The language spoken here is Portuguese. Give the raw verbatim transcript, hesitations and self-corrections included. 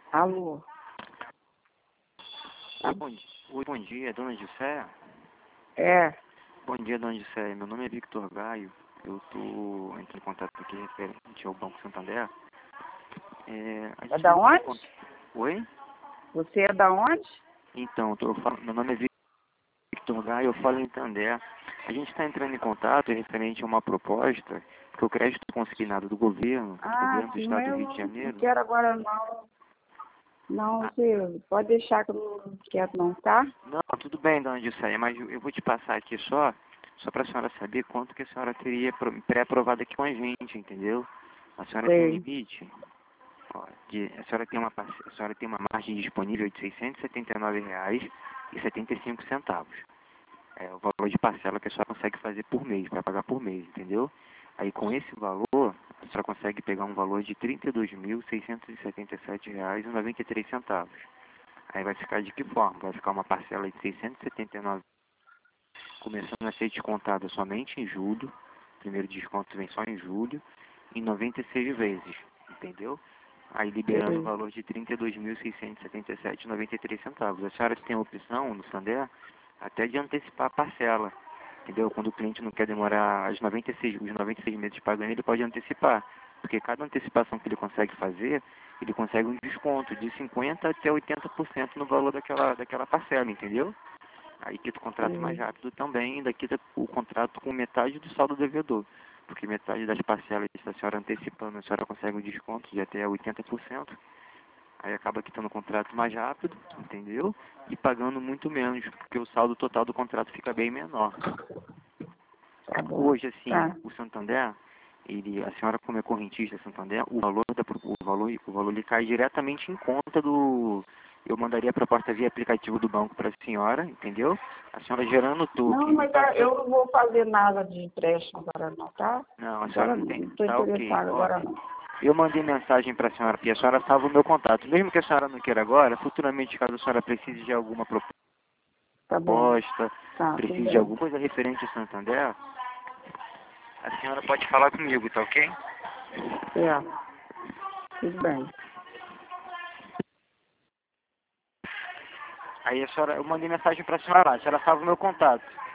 Alô? Oi, bom, di- Oi, bom dia, dona Jusceia. É, Bom dia, dona Jusceia. Meu nome é Victor Gaio. Eu estou entrando em contato aqui referente ao Banco Santander. É, a é gente da entrou em onde? contato... Oi? Você é da onde? Então, eu tô falando... meu nome é Victor Gaio, eu falo em Santander. A gente está entrando em contato referente a uma proposta que o crédito consignado do governo, do Ah, governo do sim, estado mas do eu Rio de não, não Janeiro. quero agora não. Não, Ah, você pode deixar que eu não quero não, tá? não, tudo bem, dona Jusceia, mas eu eu vou te passar aqui só, só para a senhora saber quanto que a senhora teria pro- pré-aprovado aqui com a gente, entendeu? A senhora tem um Sei. limite? Ó, de- a senhora tem uma parce- a senhora tem uma margem disponível de seiscentos e setenta e nove reais e setenta e cinco centavos. É o valor de parcela que a senhora consegue fazer por mês, para pagar por mês, entendeu? Aí com esse valor, a senhora consegue pegar um valor de trinta e dois mil seiscentos e setenta e sete reais e noventa e três centavos. Aí vai ficar de que forma? Vai ficar uma parcela de seiscentos e setenta e nove, começando a ser descontada somente em julho. O primeiro desconto vem só em julho, em noventa e seis vezes, entendeu? Aí liberando o Sei. valor de trinta e dois mil seiscentos e setenta e sete reais e noventa e três centavos. A senhora tem a opção no Santander até de antecipar a parcela, entendeu? Quando o cliente não quer demorar as noventa e seis, os noventa e seis meses pagando, ele pode antecipar, porque cada antecipação que ele consegue fazer, ele consegue um desconto de cinquenta até oitenta por cento no valor daquela, daquela parcela, entendeu? Aí quita o contrato mais Sei. rápido também, ainda quita o contrato com metade do saldo devedor, porque metade das parcelas, se a senhora antecipando, a senhora consegue um desconto de até oitenta por cento, aí acaba quitando o contrato mais rápido, entendeu? E pagando muito menos, porque o saldo total do contrato fica bem menor. Tá bom. Hoje, assim, Tá. o Santander, ele, a senhora como é correntista Santander, o valor, da, o valor, o valor lhe cai diretamente em conta do... Eu mandaria a proposta via aplicativo do banco para a senhora, entendeu? A senhora gerando o Não, token e mas ah, passando... eu não vou fazer nada de empréstimo agora não, tá? Não, a senhora Agora não não. tem... Não estou Tá ok. interessada Ó, agora não. eu mandei mensagem para a senhora e a senhora salva o meu contato. Mesmo que a senhora não queira agora, futuramente, caso a senhora precise de alguma Tá bom. proposta, Tá, tudo precise de bem. alguma coisa referente a Santander, a senhora pode falar comigo, tá ok? É, tudo bem. Aí a senhora, eu mandei mensagem para a senhora lá, a senhora salva o meu contato.